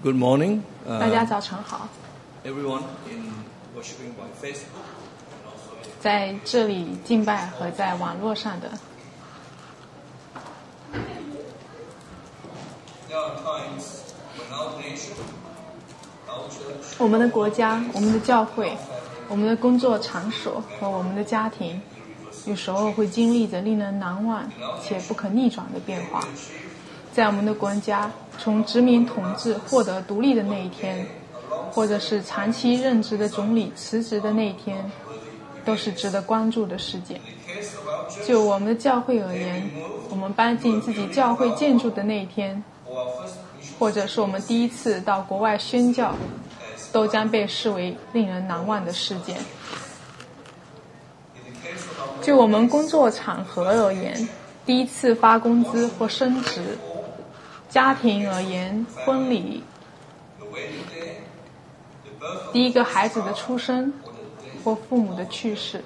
Good morning. 大家早晨好。 Everyone in worshiping by Facebook. 在这里敬拜和在网络上的。 There are times when our nation, our church, 我们的国家、我们的教会、我们的工作场所和我们的家庭，有时候会经历着令人难忘且不可逆转的变化。在我们的国家，从殖民统治获得独立的那一天，或者是长期任职的总理辞职的那一天，都是值得关注的事件。就我们的教会而言，我们搬进自己教会建筑的那一天，或者是我们第一次到国外宣教，都将被视为令人难忘的事件。就我们工作场合而言，第一次发工资或升职；家庭而言，婚礼；第一个孩子的出生或父母的去世，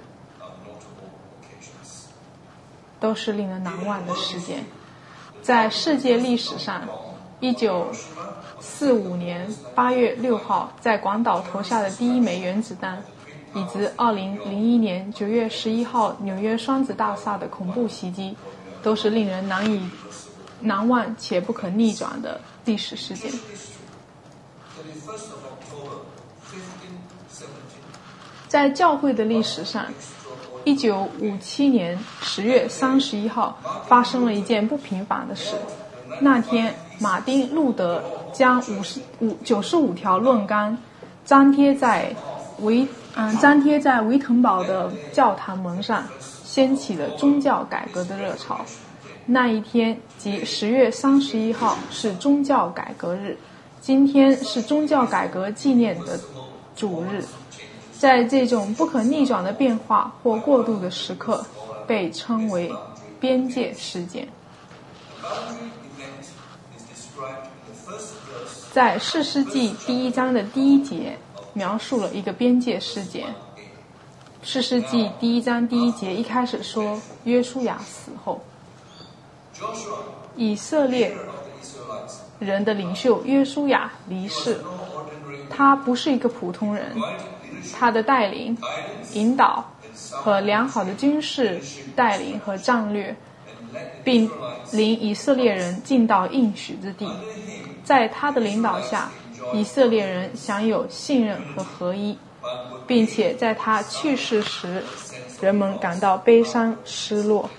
都是令人难忘的事件。在世界历史上，1945年8月6号在广岛投下的第一枚原子弹，以及2001年9月11号纽约双子大厦的恐怖袭击，都是令人难忘且不可逆转的历史事件。在教会的历史上，1957年10月31号发生了一件不平凡的事。那天，马丁·路德将95条论纲张贴在维滕堡的教堂门上，掀起了宗教改革的热潮。那一天，即10月31号，是宗教改革日。今天是宗教改革纪念的主日。在这种不可逆转的变化或过渡的时刻，被称为边界事件。在士师记第1章的第1节描述了一个边界事件。士师记第1章第1节一开始说，约书亚死后，以色列人的领袖约书亚离世。他不是一个普通人，他的带领、引导和良好的军事带领和战略，并领以色列人进到应许之地。在他的领导下，以色列人享有信任和合一，并且在他去世时，人们感到悲伤失落。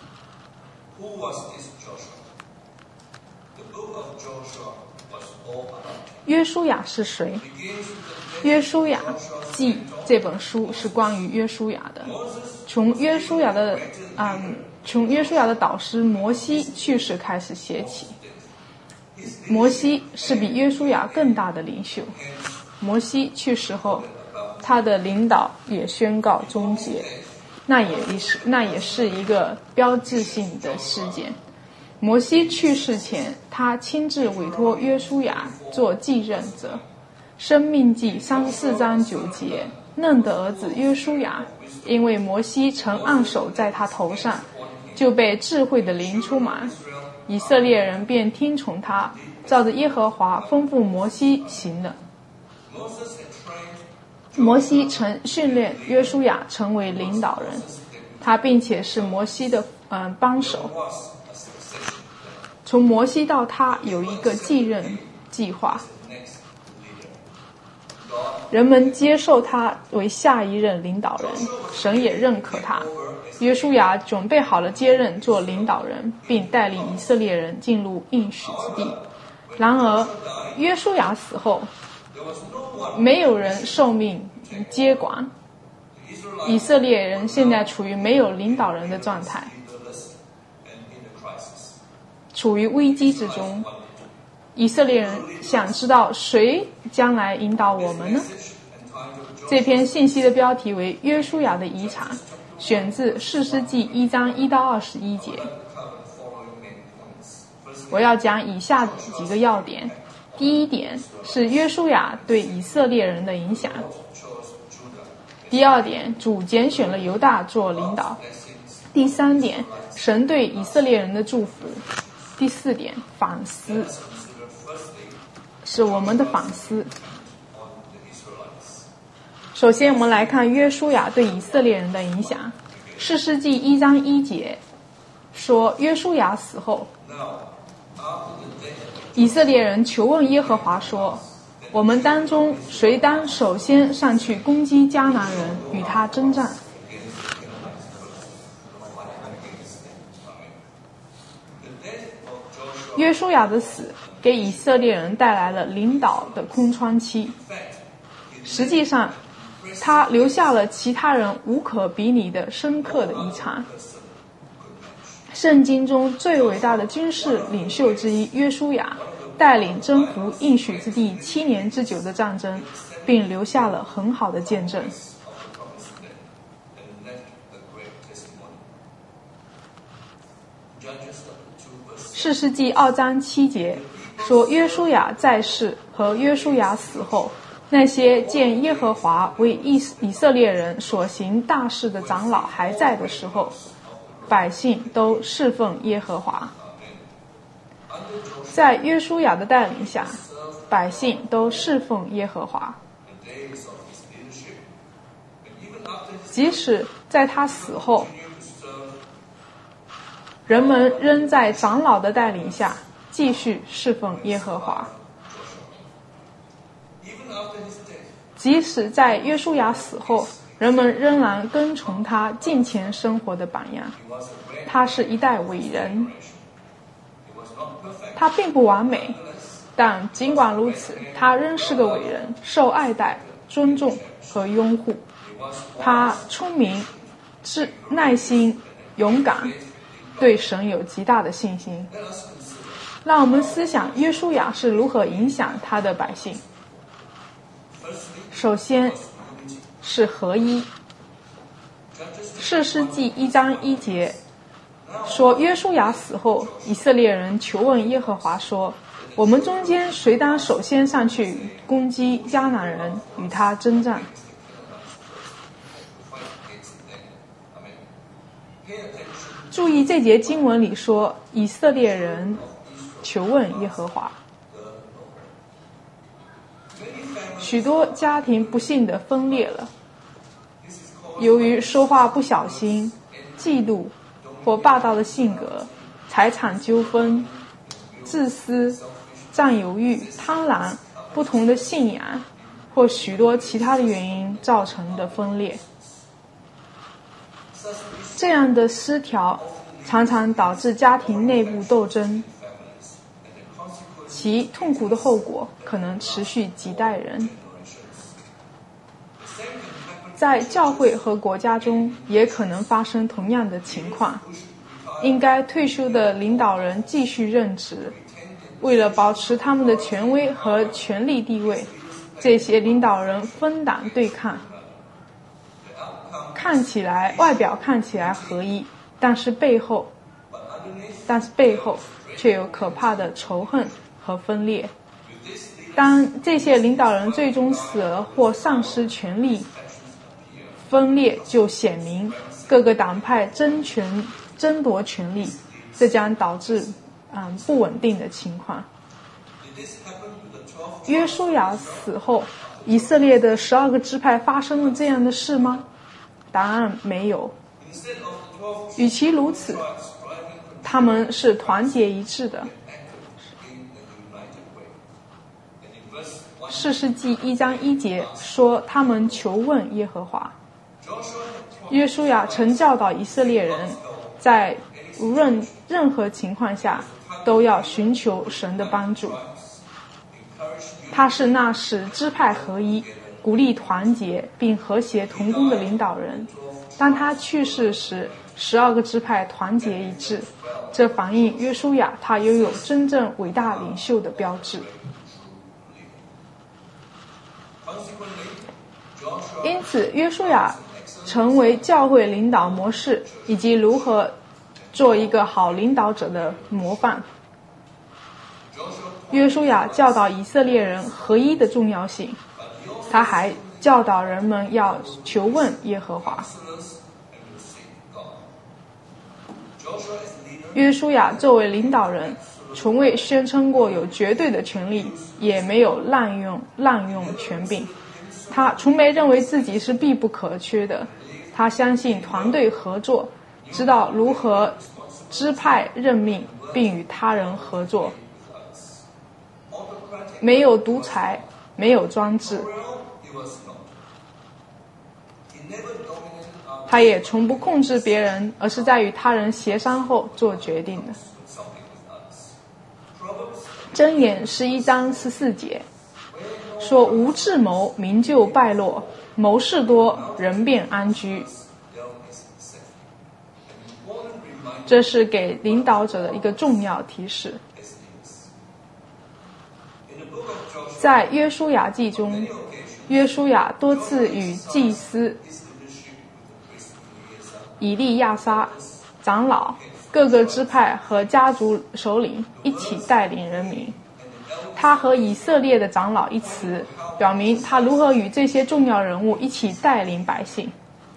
约书亚是谁？约书亚记这本书是关于约书亚的。从约书亚的导师摩西去世开始写起。摩西是比约书亚更大的领袖。摩西去世后，他的领导也宣告终结。那也是一个标志性的事件。摩西去世前，他亲自委托约书亚做继任者。申命记34章9节，嫩的儿子约书亚，因为摩西曾按手在他头上，就被智慧的灵充满，以色列人便听从他，照着耶和华吩咐摩西行了。摩西曾训练约书亚成为领导人，他并且是摩西的帮手。从摩西到他有一个继任计划，人们接受他为下一任领导人，神也认可他。约书亚准备好了接任做领导人，并带领以色列人进入应许之地。然而，约书亚死后，没有人受命接管，以色列人现在处于没有领导人的状态，处于危机之中。以色列人想知道谁将来引导我们呢？这篇信息的标题为约书亚的遗产，选自士师记1章1到21节。我要讲以下几个要点。第一点是约书亚对以色列人的影响。第二点，主拣选了犹大做领导。第三点，神对以色列人的祝福。第四点，反思。 是我们的反思。首先，我们来看约书亚对以色列人的影响。士师记1章1节说，约书亚死后，以色列人求问耶和华说，我们当中谁当首先上去攻击迦南人，与他征战？约书亚的死给以色列人带来了领导的空窗期，实际上他留下了其他人无可比拟的深刻的遗产。圣经中最伟大的军事领袖之一约书亚带领征服应许之地7年之久的战争，并留下了很好的见证。士师记2章7节说，约书亚在世和约书亚死后，那些见耶和华为以色列人所行大事的长老还在的时候，百姓都侍奉耶和华。在约书亚的带领下，百姓都侍奉耶和华。即使在他死后，人们仍在长老的带领下继续侍奉耶和华。即使在约书亚死后，人们仍然跟从他敬虔生活的榜样。他是一代伟人，他并不完美，但尽管如此，他仍是个伟人，受爱戴、尊重和拥护。他聪明、耐心、勇敢，对神有极大的信心。让我们思想约书亚是如何影响他的百姓。首先是合一。士师记1章1节说，约书亚死后，以色列人求问耶和华说，我们中间谁当首先上去攻击迦南人，与他征战？注意这节经文里说，以色列人求问耶和华。许多家庭不幸地分裂了，由于说话不小心、嫉妒或霸道的性格、财产纠纷、自私、占有欲、贪婪、不同的信仰或许多其他的原因造成的分裂。这样的失调常常导致家庭内部斗争，其痛苦的后果可能持续几代人。在教会和国家中也可能发生同样的情况。应该退休的领导人继续任职，为了保持他们的权威和权力地位，这些领导人分党对抗，外表看起来合一，但是背后却有可怕的仇恨和分裂。当这些领导人最终死了或丧失权力，分裂就显明，各个党派争夺权力，这将导致不稳定的情况。约书亚死后，以色列的12个支派发生了这样的事吗？答案没有。与其如此，他们是团结一致的。士师记1章1节说，他们求问耶和华。约书亚曾教导以色列人，在无论任何情况下都要寻求神的帮助。他是那使支派合一、鼓励团结并和谐同工的领导人。当他去世时，12个支派团结一致，这反映约书亚他拥有真正伟大领袖的标志。因此，约书亚成为教会领导模式以及如何做一个好领导者的模范。约书亚教导以色列人合一的重要性，他还教导人们要求问耶和华。约书亚作为领导人， 从未宣称过有绝对的权利，也没有滥用权柄。他从没认为自己是必不可缺的。他相信团队合作，知道如何支派任命，并与他人合作。没有独裁，没有专制。他也从不控制别人，而是在与他人协商后做决定的。箴言11章14节说：无智谋，民就败落；谋事多，人便安居。这是给领导者的一个重要提示。在约书亚记中，约书亚多次与祭司以利亚撒、长老、各个支派和家族首领一起带领人民。他和以色列的长老一词，表明他如何与这些重要人物一起带领百姓。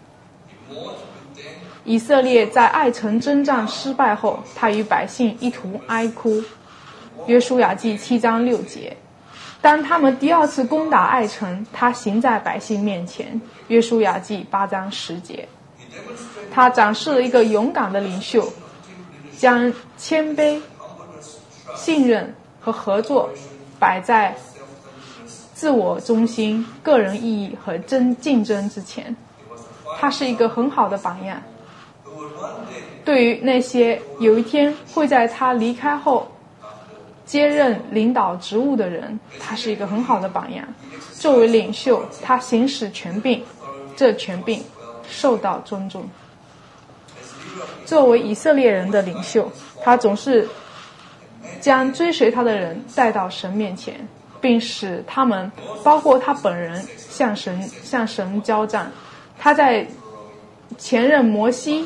以色列在爱城征战失败后，他与百姓一同哀哭。约书亚记7章6节。当他们第二次攻打爱城，他行在百姓面前。约书亚记8章10节。他展示了一个勇敢的领袖，将谦卑、信任和合作摆在自我中心、个人意义和竞争之前。他是一个很好的榜样。对于那些有一天会在他离开后接任领导职务的人，他是一个很好的榜样。作为领袖，他行使权柄，这权柄受到尊重。作为以色列人的领袖，他总是将追随他的人带到神面前，并使他们，包括他本人，向神交战。他的前任摩西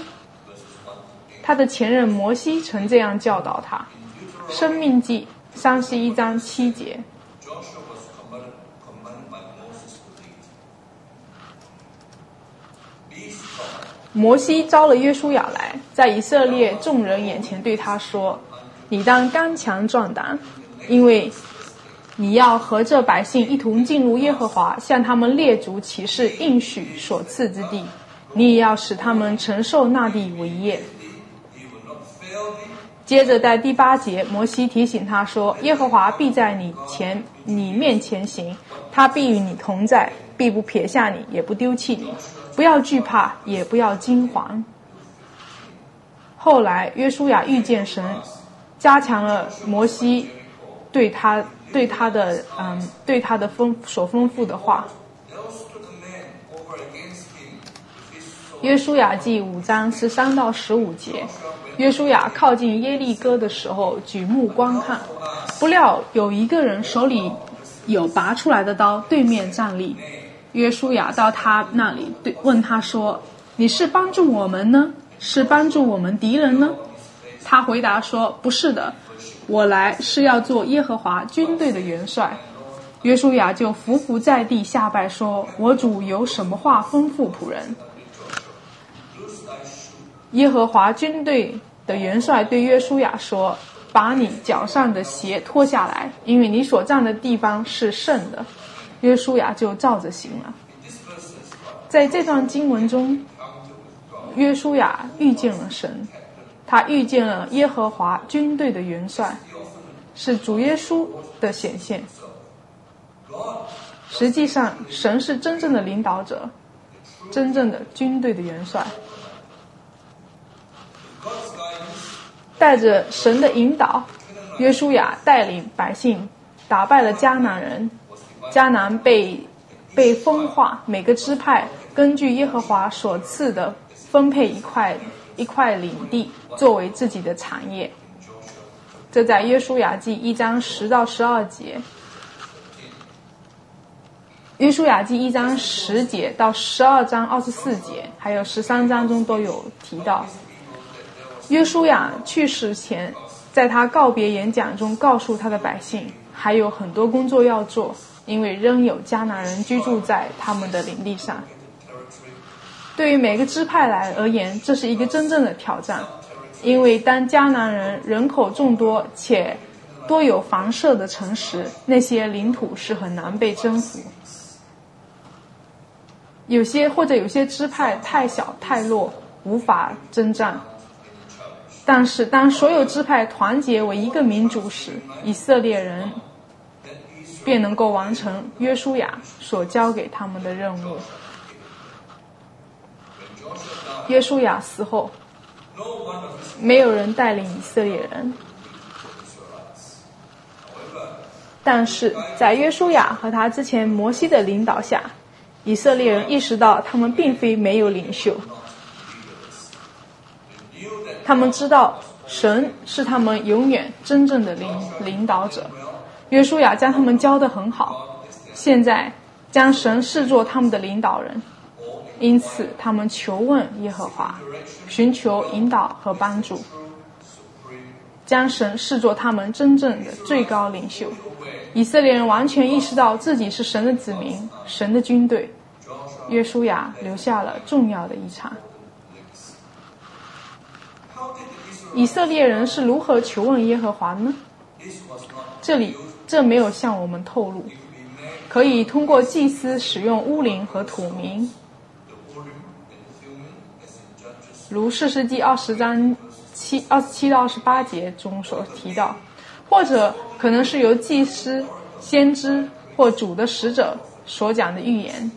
曾这样教导他。申命记31章7节。摩西招了约书亚来，在以色列众人眼前对他说：你当刚强壮胆，因为你要和这百姓一同进入耶和华向他们列祖起誓应许所赐之地，你也要使他们承受那地为业。接着在第8节，摩西提醒他说：耶和华必在你面前行，他必与你同在，必不撇下你，也不丢弃你，不要惧怕，也不要惊惶。后来约书亚遇见神，加强了摩西对他的所吩咐的话。约书亚记5章13到15节。约书亚靠近耶利哥的时候，举目观看，不料有一个人手里有拔出来的刀，对面站立。约书亚到他那里问他说：你是帮助我们呢，是帮助我们敌人呢？他回答说：不是的，我来是要做耶和华军队的元帅。约书亚就伏伏在地下拜说：我主有什么话吩咐仆人？耶和华军队的元帅对约书亚说：把你脚上的鞋脱下来，因为你所站的地方是圣的。约书亚就照着行了。在这段经文中，约书亚遇见了神，他遇见了耶和华军队的元帅，是主耶稣的显现。实际上，神是真正的领导者，真正的军队的元帅。带着神的引导，约书亚带领百姓打败了迦南人。迦南被分化，每个支派根据耶和华所赐的分配一块领地作为自己的产业。这在约书亚记1章10到12节。约书亚记1章10节到12章24节，还有13章中都有提到。约书亚去世前，在他告别演讲中告诉他的百姓，还有很多工作要做，因为仍有迦南人居住在他们的领地上。对于每个支派而言，这是一个真正的挑战。 因为当迦南人人口众多且多有房舍的城时，那些领土是很难被征服。有些支派太小太弱，无法征战。但是当所有支派团结为一个民族时，以色列人便能够完成约书亚所交给他们的任务。约书亚死后，没有人带领以色列人，但是在约书亚和他之前摩西的领导下，以色列人意识到他们并非没有领袖，他们知道神是他们永远真正的领导者。约书亚将他们教得很好，现在将神视作他们的领导人，因此他们求问耶和华，寻求引导和帮助，将神视作他们真正的最高领袖。以色列人完全意识到自己是神的子民，神的军队。约书亚留下了重要的遗产。以色列人是如何求问耶和华呢？这没有向我们透露，可以通过祭司使用乌灵和土名，如士师记20章27到28节中所提到，或者可能是由祭司、先知或主的使者所讲的预言。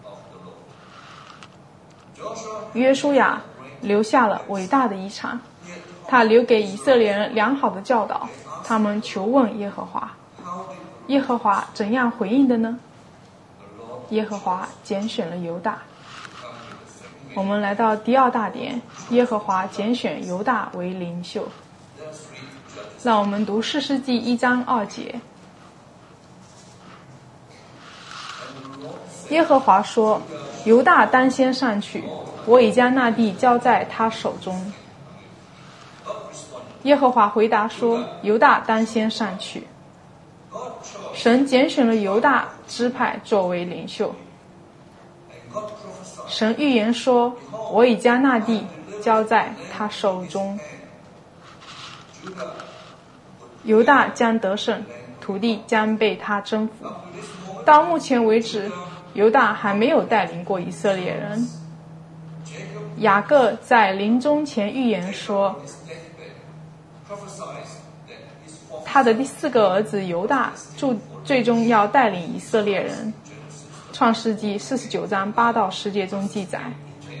约书亚留下了伟大的遗产，他留给以色列人良好的教导，他们求问耶和华。耶和华怎样回应的呢？耶和华拣选了犹大。我们来到第二大点，耶和华拣选犹大为领袖。让我们读士师记1章2节。耶和华说：犹大当先上去，我已将那地交在他手中。耶和华回答说：犹大当先上去。神拣选了犹大支派作为领袖。神预言说：我已将那地交在他手中。犹大将得胜，土地将被他征服。到目前为止，犹大还没有带领过以色列人。雅各在临终前预言说，他的第4个儿子犹大最终要带领以色列人。创世纪49章8到10节中记载。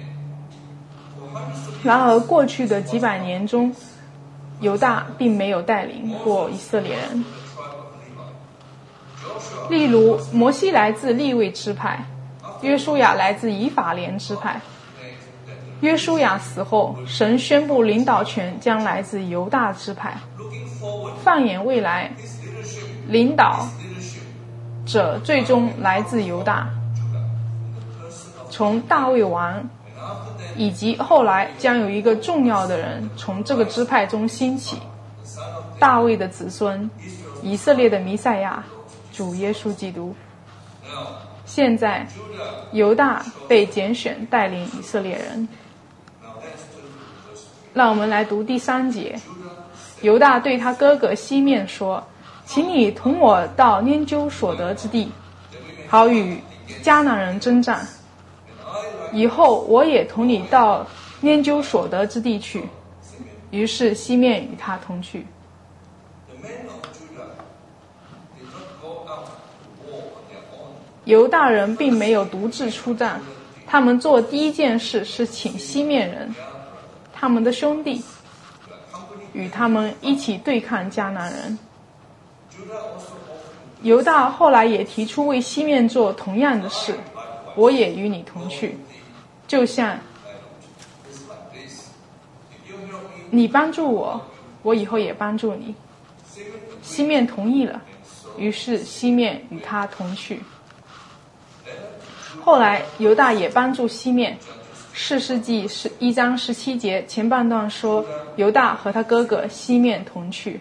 然而过去的几百年中，犹大并没有带领过以色列人。例如，摩西来自利未支派，约书亚来自以法莲支派。约书亚死后，神宣布领导权将来自犹大支派。放眼未来，领导者最终来自犹大。从大卫王以及后来将有一个重要的人从这个支派中兴起，大卫的子孙，以色列的弥赛亚，主耶稣基督。现在犹大被拣选带领以色列人。让我们来读第3节。犹大对他哥哥西面说：请你同我到拈阄所得之地，好与迦南人征战。以后我也同你到拈阄所得之地去。于是西面与他同去。犹大人并没有独自出战，他们做第一件事是请西面人，他们的兄弟，与他们一起对抗迦南人。犹大后来也提出为西面做同样的事，我也与你同去，就像你帮助我，我以后也帮助你。西面同意了，于是西面与他同去。后来犹大也帮助西面。士师记1章17节前半段说，犹大和他哥哥西面同去。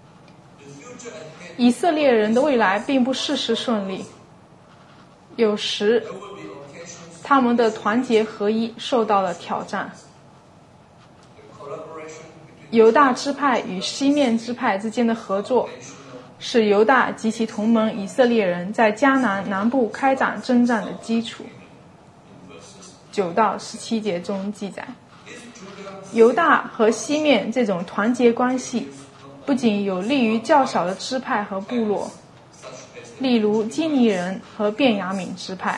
以色列人的未来并不事事顺利，有时他们的团结合一受到了挑战。 犹大支派与西面支派之间的合作，是犹大及其同盟以色列人在迦南南部开展征战的基础。9到17节中记载，犹大和西面这种团结关系不仅有利于较小的支派和部落，例如基尼人和便雅悯支派，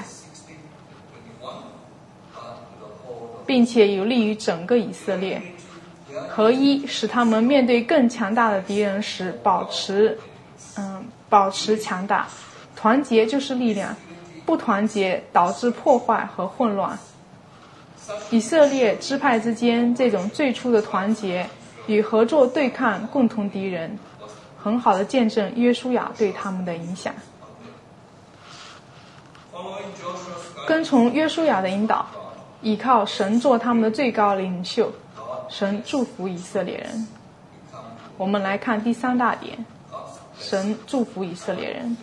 并且有利于整个以色列。合一使他们面对更强大的敌人时保持强大。团结就是力量，不团结导致破坏和混乱。以色列支派之间这种最初的团结与合作对抗共同敌人，很好的见证约书亚对他们的影响。跟从约书亚的引导，依靠神做他们的最高领袖，神祝福以色列人。我们来看第3大点，神祝福以色列人。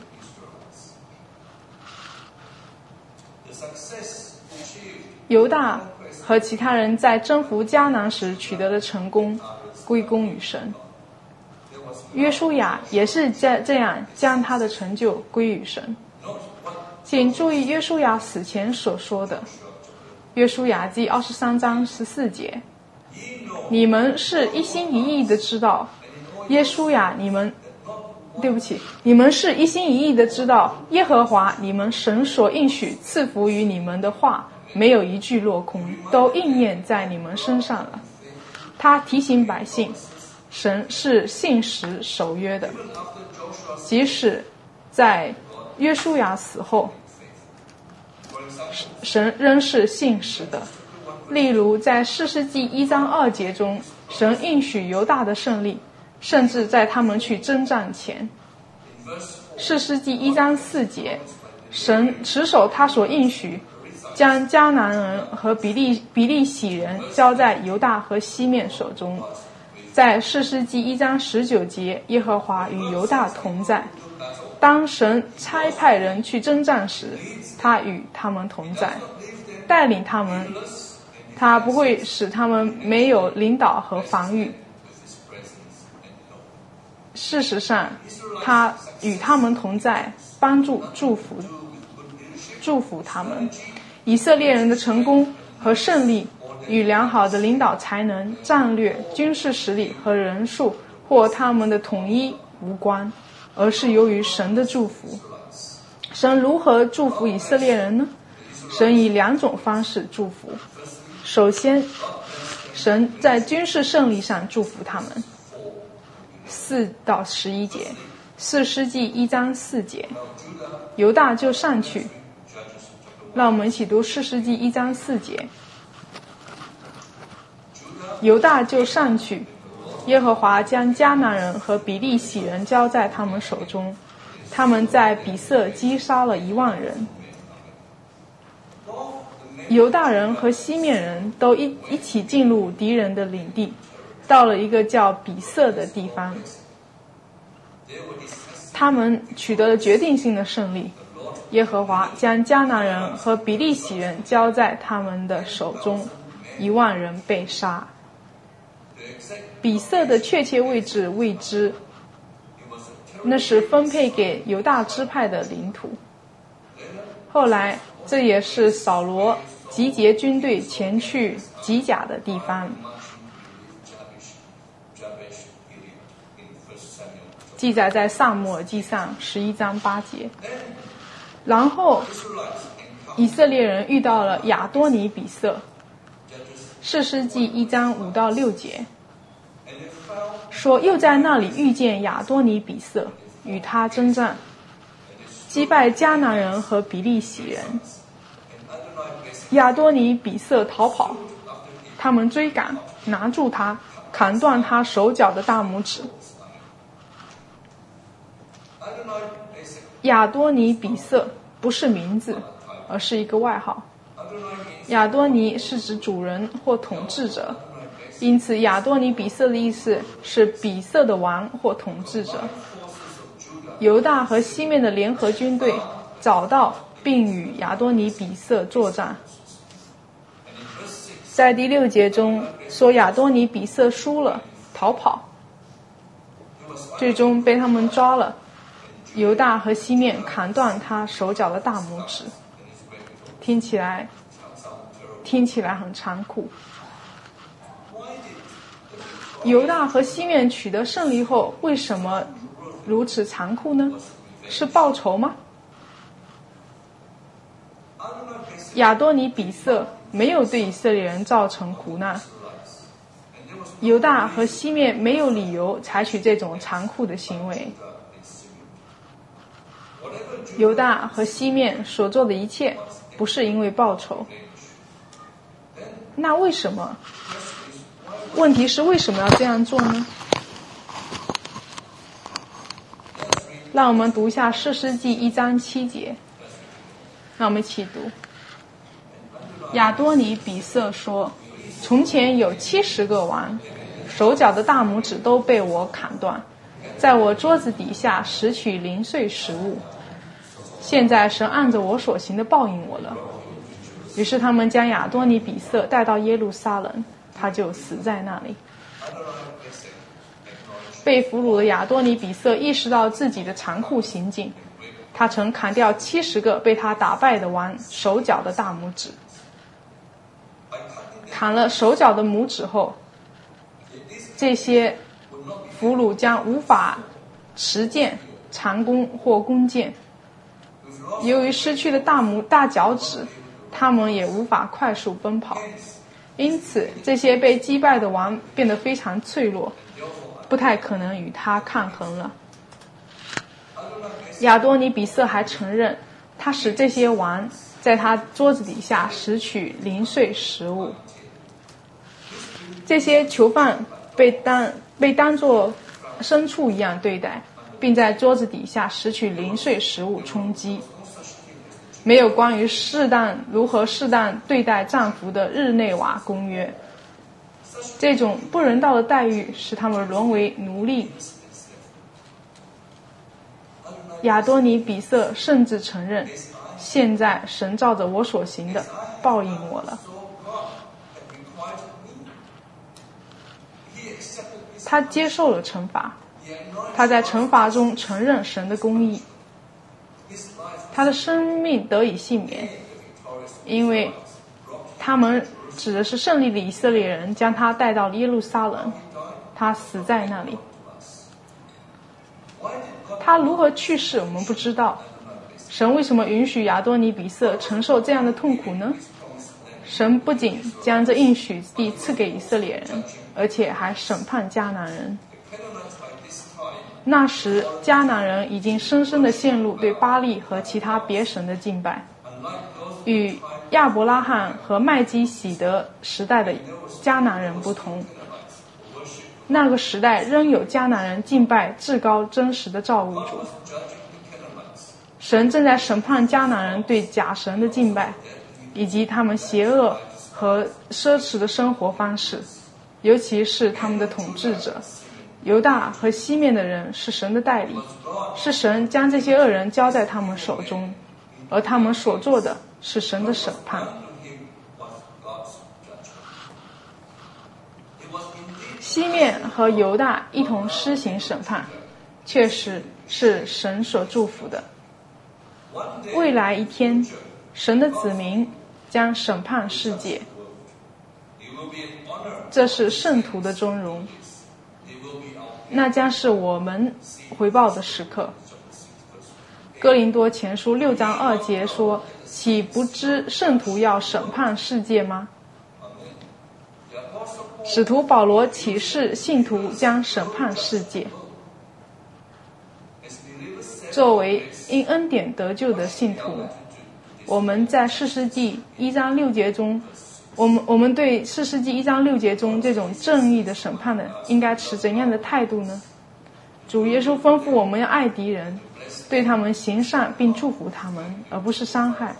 犹大和其他人在征服迦南时取得的成功归功于神，约书亚也是这样将他的成就归于神。请注意约书亚死前所说的，约书亚记23章14节，你们是一心一意的知道，你们是一心一意的知道耶和华你们神所应许赐福于你们的话没有一句落空，都应验在你们身上了。他提醒百姓，神是信实守约的，即使在约书亚死后，神仍是信实的。例如在士师记1章2节中，神应许犹大的胜利，甚至在他们去征战前。士师记1章4节，神持守他所应许，将迦南人和比利洗人交在犹大和西面手中。在士师记1章19节，耶和华与犹大同在。当神差派人去征战时，他与他们同在，带领他们，他不会使他们没有领导和防御。事实上，他与他们同在，帮助祝福他们。以色列人的成功和胜利与良好的领导才能、战略、军事实力和人数或他们的统一无关，而是由于神的祝福。神如何祝福以色列人呢？神以2种方式祝福。首先，神在军事胜利上祝福他们。4到11节，士师记1章4节，犹大就上去。让我们一起读士师记1章4节。犹大就上去，耶和华将迦南人和比利洗人交在他们手中，他们在比色击杀了1万人。犹大人和西面人都一起进入敌人的领地，到了一个叫比色的地方，他们取得了决定性的胜利。耶和华将迦南人和比利洗人交在他们的手中，1万人被杀。比色的确切位置未知，那是分配给犹大支派的领土。后来，这也是扫罗集结军队前去吉甲的地方。记载在撒母耳记上11章8节。然后以色列人遇到了亚多尼比色，士师记1章5到6节说，又在那里遇见亚多尼比色，与他征战，击败迦南人和比利洗人。亚多尼比色逃跑，他们追赶，拿住他，砍断他手脚的大拇指。亚多尼比色不是名字，而是一个外号。亚多尼是指主人或统治者，因此亚多尼比色的意思是比色的王或统治者。犹大和西面的联合军队找到并与亚多尼比色作战。在第6节中说亚多尼比色输了， 逃跑，最终被他们抓了。犹大和西面砍断他手脚的大拇指，听起来很残酷。犹大和西面取得胜利后，为什么如此残酷呢？是报仇吗？亚多尼比色没有对以色列人造成苦难，犹大和西面没有理由采取这种残酷的行为。犹大和西面所做的一切不是因为报仇，那为什么？问题是为什么要这样做呢？让我们读一下士师记1章7节，让我们一起读。亚多尼比色说，从前有70个王，手脚的大拇指都被我砍断，在我桌子底下拾取零碎食物。现在神按着我所行的报应我了。于是他们将亚多尼比色带到耶路撒冷，他就死在那里。被俘虏的亚多尼比色意识到自己的残酷行径，他曾砍掉70个被他打败的王手脚的大拇指。砍了手脚的拇指后，这些俘虏将无法持剑、长弓或弓箭。由于失去了大脚趾，他们也无法快速奔跑。因此，这些被击败的王变得非常脆弱，不太可能与他抗衡了。亚多尼比色还承认，他使这些王在他桌子底下拾取零碎食物。这些囚犯被当作牲畜一样对待，并在桌子底下拾取零碎食物充饥。没有关于如何适当对待战俘的日内瓦公约。这种不人道的待遇使他们沦为奴隶。亚多尼比色甚至承认，现在神照着我所行的报应我了。他接受了惩罚，他在惩罚中承认神的公义。他的生命得以幸免，因为他们指的是胜利的以色列人将他带到耶路撒冷，他死在那里。他如何去世我们不知道，神为什么允许亚多尼比色承受这样的痛苦呢？神不仅将这应许地赐给以色列人，而且还审判迦南人。那时迦南人已经深深地陷入对巴力和其他别神的敬拜。与亚伯拉罕和麦基洗德时代的迦南人不同，那个时代仍有迦南人敬拜至高真实的造物主。神正在审判迦南人对假神的敬拜，以及他们邪恶和奢侈的生活方式，尤其是他们的统治者。犹大和西面的人是神的代理，是神将这些恶人交在他们手中，而他们所做的是神的审判。西面和犹大一同施行审判，确实是神所祝福的。未来一天，神的子民将审判世界，这是圣徒的尊荣，那将是我们回报的时刻。哥林多前书6章2节说，岂不知圣徒要审判世界吗？使徒保罗启示信徒将审判世界。作为因恩典得救的信徒，我们在士师记1章6节中，我们对士师记1章6节中这种正义的审判的应该持怎样的态度呢？主耶稣吩咐我们要爱敌人，对他们行善并祝福他们，而不是伤害。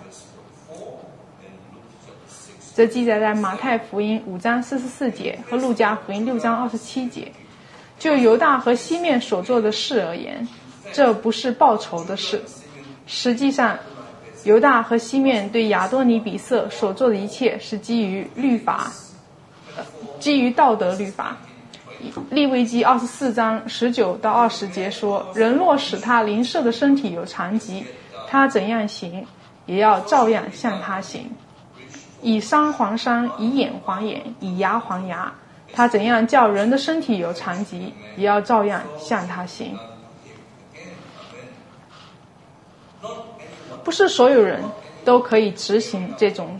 这记载在马太福音5章44节和路加福音6章27节。就犹大和西面所做的事而言，这不是报仇的事。实际上，犹大和西面对亚多尼比色所做的一切是基于律法，基于道德律法， 利未记24章19到20节说，人若使他邻舍的身体有残疾，他怎样行，也要照样向他行。以伤还伤，以眼还眼，以牙还牙。他怎样叫人的身体有残疾，也要照样向他行。不是所有人都可以执行这种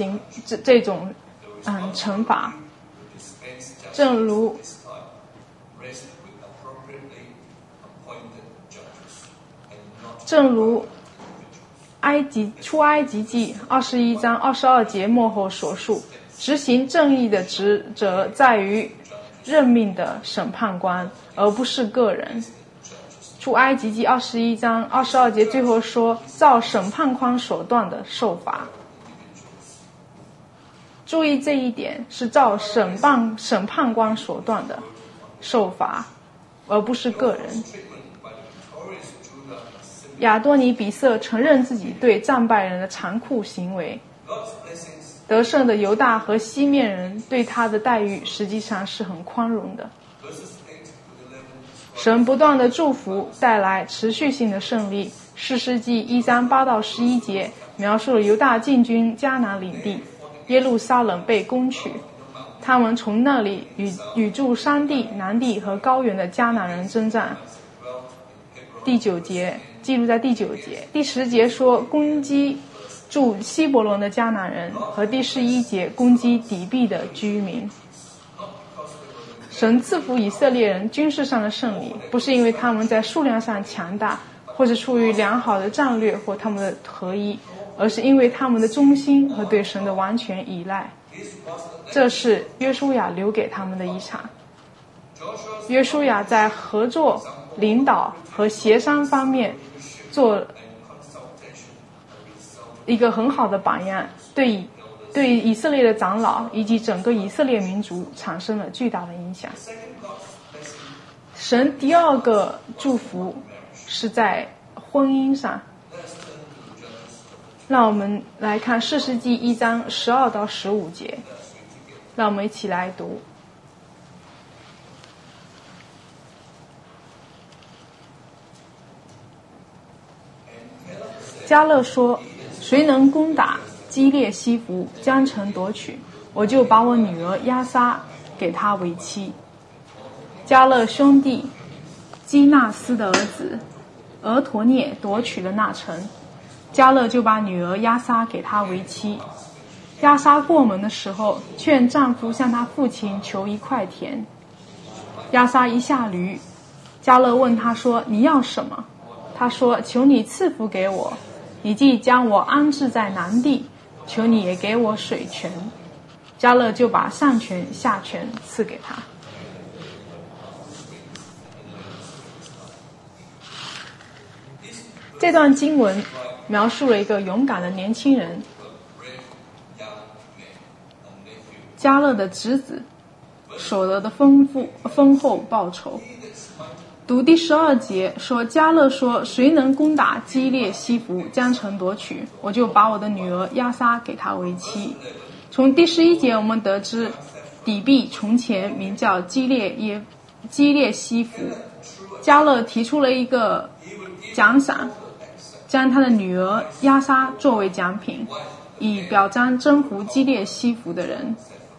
惩罚。正如出埃及记21章22节末后所述，执行正义的职责在于任命的审判官，而不是个人。出埃及记21章22节最后说，照审判官所断的受罚。注意这一点，是照审判官所断的受罚，而不是个人。亚多尼比色承认自己对战败人的残酷行为，得胜的犹大和西面人对他的待遇实际上是很宽容的。神不断的祝福带来持续性的胜利。士师记1章8到11节描述了犹大进军迦南领地，耶路撒冷被攻取，他们从那里与住山地、南地和高原的迦南人征战。第9节记录在第9节，第10节说攻击住希伯伦的迦南人，和第11节攻击底壁的居民。神赐福以色列人军事上的胜利，不是因为他们在数量上强大，或是出于良好的战略或他们的合一，而是因为他们的忠心和对神的完全依赖。这是约书亚留给他们的遗产。约书亚在合作、领导和协商方面做一个很好的榜样，对以色列的长老以及整个以色列民族产生了巨大的影响。神第二个祝福是在婚姻上。让我们来看士师记1章12到15节，让我们一起来读。迦勒说，谁能攻打基列西弗，将城夺取，我就把我女儿押撒给他为妻。迦勒兄弟基纳斯的儿子俄陀涅夺取了那城，迦勒就把女儿押撒给他为妻。押撒过门的时候，劝丈夫向他父亲求一块田。押撒一下驴，迦勒问他说，你要什么？他说，求你赐福给我，你既将我安置在南地，求你也给我水泉。迦勒就把上泉下泉赐给他。这段经文描述了一个勇敢的年轻人，迦勒的侄子所得的丰厚报酬。读第12节说，迦勒说，谁能攻打基列西弗，将城夺取，我就把我的女儿押撒给他为妻。从第11节我们得知，底壁从前名叫基列西弗，迦勒提出了一个奖赏，将他的女儿押撒作为奖品，以表彰征服基列西弗的人。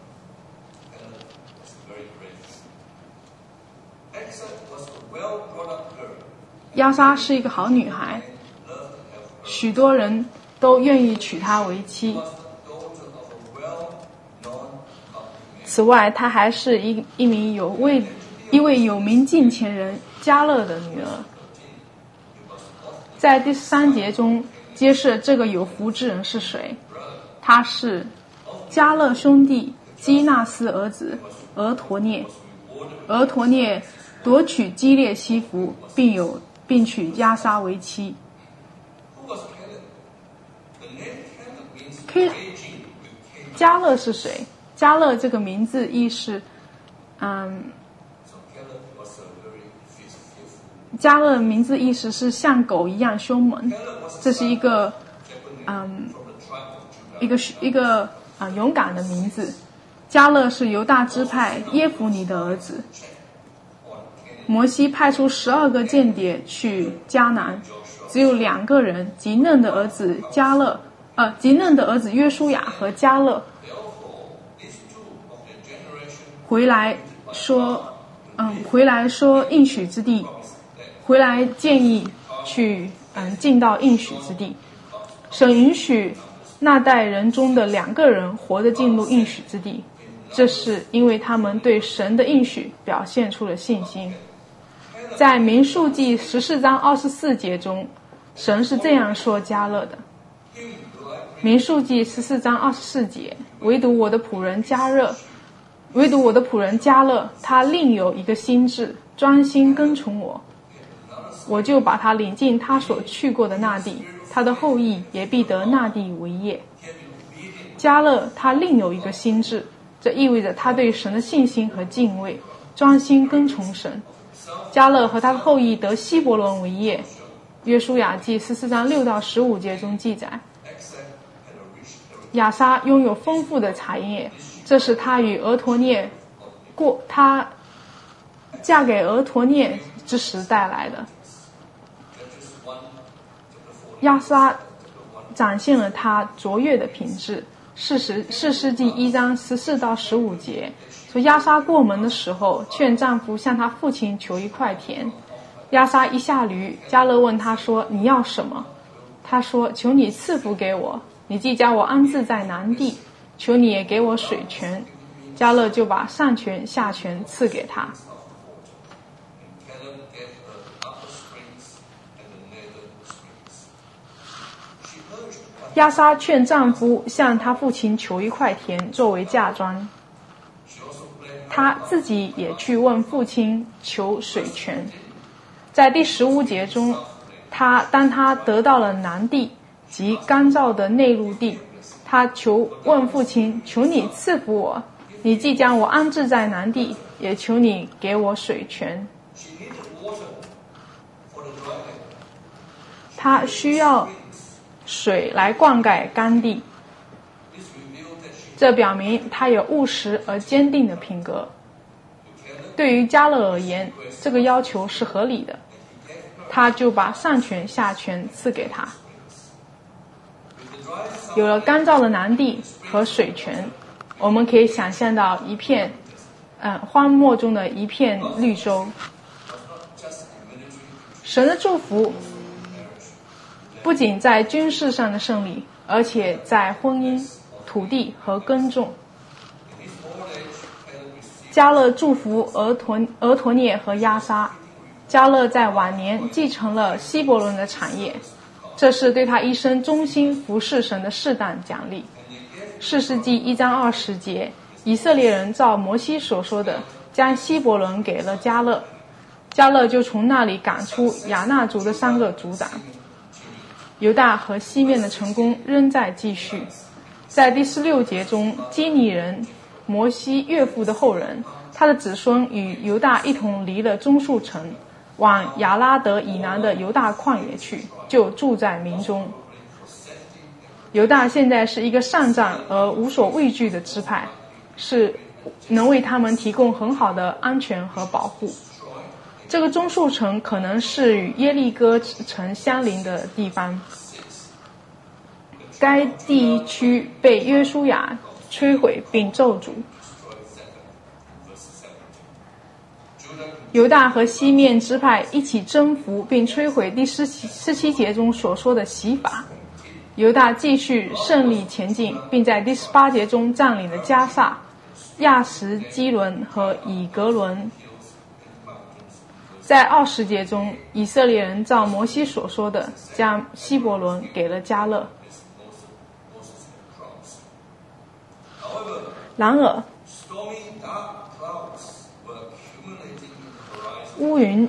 押撒是一个好女孩，许多人都愿意娶她为妻。此外，她还是一位有名近前人迦勒的女儿。在第3节中揭示这个有福之人是谁，他是迦勒兄弟基纳斯儿子俄陀涅。俄陀涅夺取基列西弗，并娶押撒为妻。迦勒是谁？迦勒这个名字意是，迦勒名字意思是像狗一样凶猛，这是一个勇敢的名字。迦勒是犹大支派耶孚尼的儿子， 摩西派出12个间谍去迦南，只有2个人，吉嫩的儿子约书亚和迦勒回来说应许之地，回来建议去进到应许之地。神允许那代人中的2个人活着进入应许之地，这是因为他们对神的应许表现出了信心。在民数记14章24节中，神是这样说迦勒的。民数记14章24节，唯独我的仆人迦勒，他另有一个心志，专心跟从我，我就把他领进他所去过的那地，他的后裔也必得那地为业。迦勒他另有一个心志，这意味着他对神的信心和敬畏，专心跟从神。迦勒和他的后裔得希伯伦为业。约书亚记14章6到15节中记载，亚撒拥有丰富的产业，这是他与她嫁给俄陀涅之时带来的。亚撒展现了他卓越的品质。士师记1章14到15节说，亚撒过门的时候，劝丈夫向他父亲求一块田。亚撒一下驴，迦勒问他说：“你要什么？”他说：“求你赐福给我，你既将我安置在南地，求你也给我水泉。”迦勒就把上泉下泉赐给他。亚撒劝丈夫向他父亲求一块田作为嫁妆，他自己也去问父亲求水泉。在第15节中，当他得到了南地及干燥的内陆地，他问父亲：“求你赐福我，你既将我安置在南地，也求你给我水泉。”他需要水来灌溉干地，这表明他有务实而坚定的品格。对于迦勒而言，这个要求是合理的，他就把上泉下泉赐给他。有了干燥的南地和水泉，我们可以想象到一片荒漠中的一片绿洲。神的祝福不仅在军事上的胜利，而且在婚姻、土地和耕种。迦勒祝福俄陀涅和亚撒，迦勒在晚年继承了希伯伦的产业，这是对他一生忠心服侍神的适当奖励。士师记1章20节，以色列人照摩西所说的，将希伯伦给了迦勒，迦勒就从那里赶出亚衲族的3个族长。犹大和西面的成功仍在继续。在第16节中，基尼人摩西岳父的后人，他的子孙与犹大一同离了棕树城，往亚拉德以南的犹大旷野去，就住在民中。犹大现在是一个善战而无所畏惧的支派，是能为他们提供很好的安全和保护。这个棕树城可能是与耶利哥城相邻的地方。该地区被约书亚摧毁并咒诅。犹大和西面支派一起征服并摧毁第17节中所说的洗法。犹大继续胜利前进，并在第18节中占领了加萨、亚什基伦和以格伦。在20节中，以色列人照摩西所说的，将希伯伦给了迦勒。然而，乌云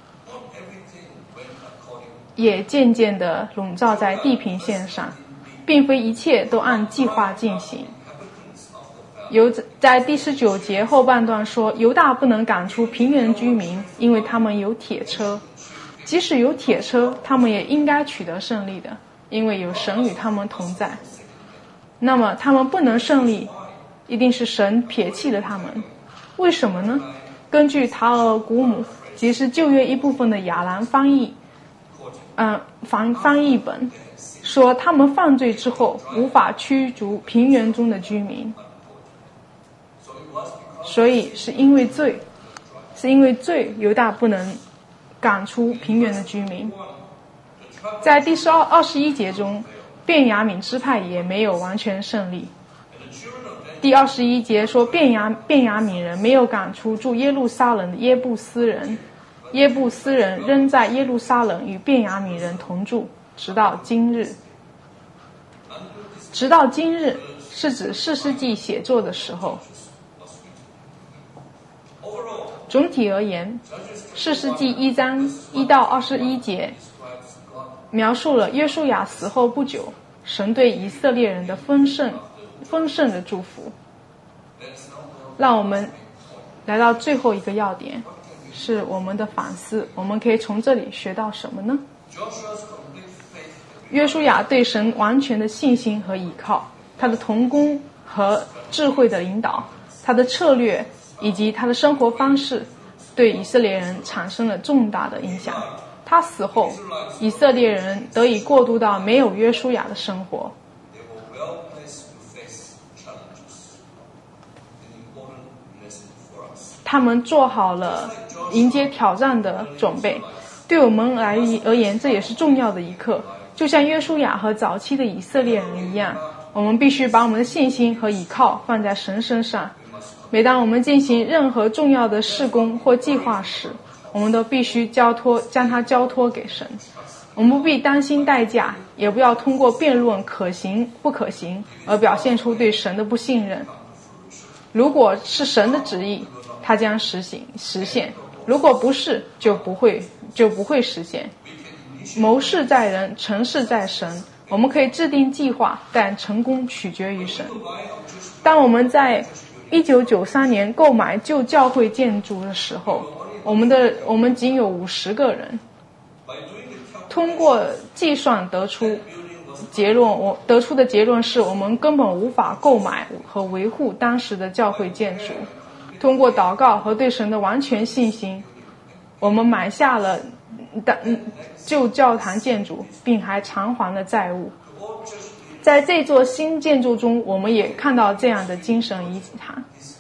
也渐渐地笼罩在地平线上，并非一切都按计划进行。在第19节后半段说，犹大不能赶出平原居民，因为他们有铁车。即使有铁车，他们也应该取得胜利的，因为有神与他们同在。那么他们不能胜利，一定是神撇弃了他们。为什么呢？根据塔尔古姆即是旧约一部分的亚兰翻译本，说他们犯罪之后无法驱逐平原中的居民，所以是因为罪，犹大不能赶出平原的居民。在第21节中，便雅悯支派也没有完全胜利。第21节说便雅悯人没有赶出住耶路撒冷的耶布斯人仍在耶路撒冷与便雅悯人同住，直到今日是指士师记写作的时候。总体而言，士师记1章1到21节描述了约书亚死后不久，神对以色列人的丰盛的祝福。让我们来到最后一个要点，是我们的反思。我们可以从这里学到什么呢？约书亚对神完全的信心和倚靠，他的同工和智慧的领导，他的策略以及他的生活方式，对以色列人产生了重大的影响。他死后，以色列人得以过渡到没有约书亚的生活。他们做好了迎接挑战的准备。对我们而言，这也是重要的一课。就像约书亚和早期的以色列人一样，我们必须把我们的信心和倚靠放在神身上。每当我们进行任何重要的事工或计划时，我们都必须将它交托给神。我们不必担心代价，也不要通过辩论可行不可行而表现出对神的不信任。如果是神的旨意，它将实现；如果不是，就不会实现。谋事在人，成事在神。我们可以制定计划，但成功取决于神。当我们在1993年购买旧教会建筑的时候，我们仅有50个人。通过计算得出的结论是，我们根本无法购买和维护当时的教会建筑。通过祷告和对神的完全信心，我们买下了旧教堂建筑，并还偿还了债务。在这座新建筑中，我们也看到这样的精神遗产。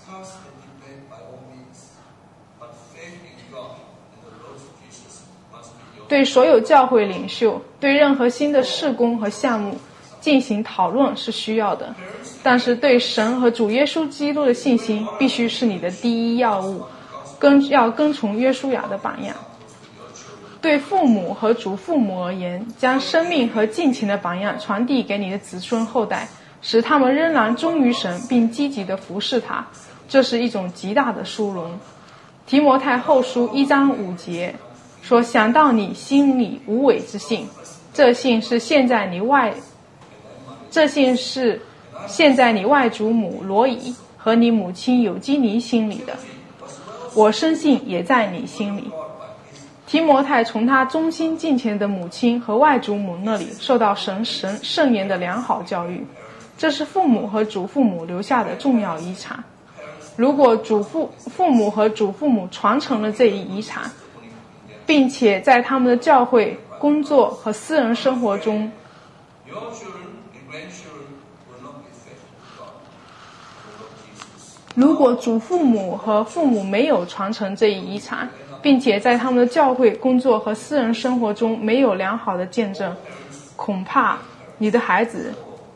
对所有教会领袖，对任何新的事工和项目进行讨论是需要的，但是对神和主耶稣基督的信心必须是你的第一要务，要跟从约书亚的榜样。对父母和祖父母而言，将生命和敬虔的榜样传递给你的子孙后代，使他们仍然忠于神并积极地服侍他，这是一种极大的殊荣。提摩太后书1章5节说，想到你心里无伪之信，这信是现在你外祖母罗以和你母亲有基尼心里的，我深信也在你心里。提摩太从他忠心敬虔的母亲和外祖母那里受到神圣言的良好教育，这是父母和祖父母留下的重要遗产。如果父母和祖父母传承了这一遗产，并且在他们的教会、工作和私人生活中如果祖父母和父母没有传承这一遗产，并且在他们的教会、工作和私人生活中没有良好的见证，恐怕你的孩子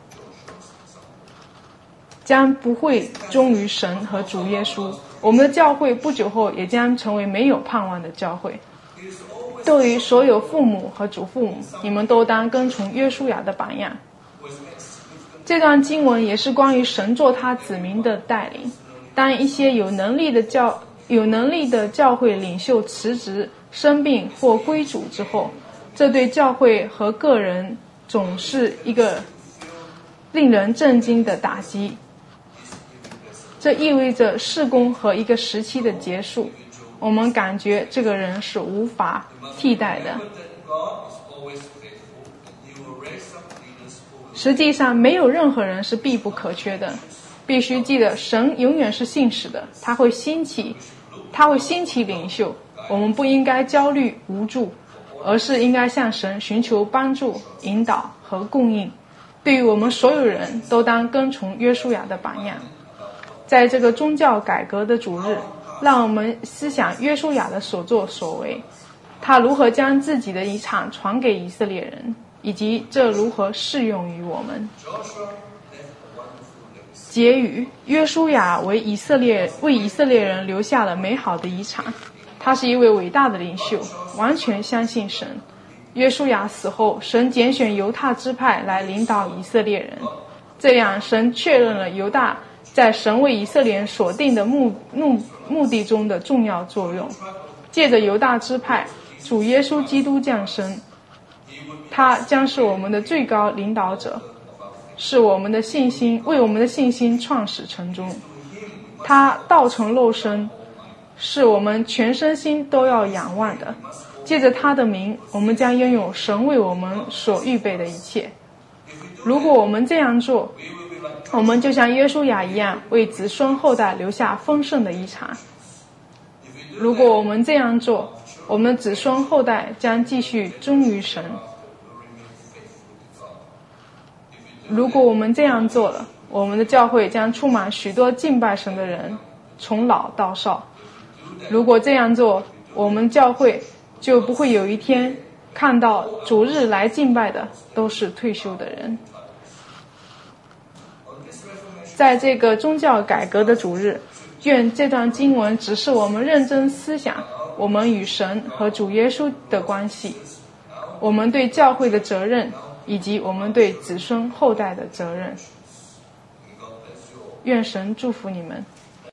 将不会忠于神和主耶稣。我们的教会不久后也将成为没有盼望的教会。对于所有父母和祖父母，你们都当跟从约书亚的榜样。这段经文也是关于神做他子民的带领。当一些有能力的教会领袖辞职、生病或归主之后，这对教会和个人总是一个令人震惊的打击。这意味着事工和一个时期的结束。我们感觉这个人是无法替代的。实际上，没有任何人是必不可缺的。必须记得，神永远是信实的，他会兴起领袖， 我们不应该焦虑无助，而是应该向神寻求帮助、引导和供应。对于我们所有人都当跟从约书亚的榜样。在这个宗教改革的主日，让我们思想约书亚的所作所为，他如何将自己的遗产传给以色列人，以及这如何适用于我们。结语：约书亚为以色列人留下了美好的遗产。他是一位伟大的领袖，完全相信神。约书亚死后，神拣选犹大支派来领导以色列人，这样神确认了犹大在神为以色列人所定的目的中的重要作用。借着犹大支派，主耶稣基督降生，他将是我们的最高领导者，是我们的信心，为我们的信心创始成终。他道成肉身，是我们全身心都要仰望的。借着他的名，我们将拥有神为我们所预备的一切。如果我们这样做，我们就像约书亚一样，为子孙后代留下丰盛的遗产。如果我们这样做，我们的子孙后代将继续忠于神。如果我们这样做了，我们的教会将充满许多敬拜神的人，从老到少。如果这样做，我们教会就不会有一天看到主日来敬拜的都是退休的人。在这个宗教改革的主日，愿这段经文指示我们认真思想我们与神和主耶稣的关系，我们对教会的责任，以及我们对子孙后代的责任。愿神祝福你们。